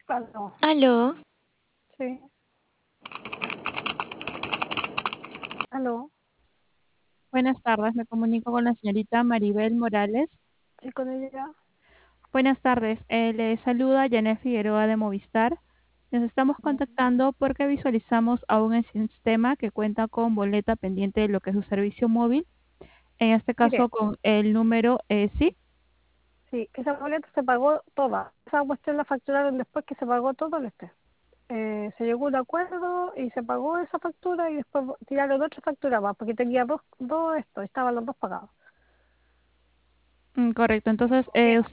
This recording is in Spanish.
Aló, Aló, sí, aló, Buenas tardes, me comunico con la señorita Maribel Morales. sí, con ella, Buenas tardes, le saluda Janet Figueroa de Movistar. Nos estamos mm, contactando porque visualizamos aún el sistema que cuenta con boleta pendiente de lo que es su servicio móvil, en este caso mire, con el número, sí, sí, esa boleta se pagó toda, esa cuestión la facturaron después que se pagó todo el estrés. Se llegó a un acuerdo y se pagó esa factura y después tiraron otra factura más, porque tenía dos estaban los dos pagados. correcto. Entonces,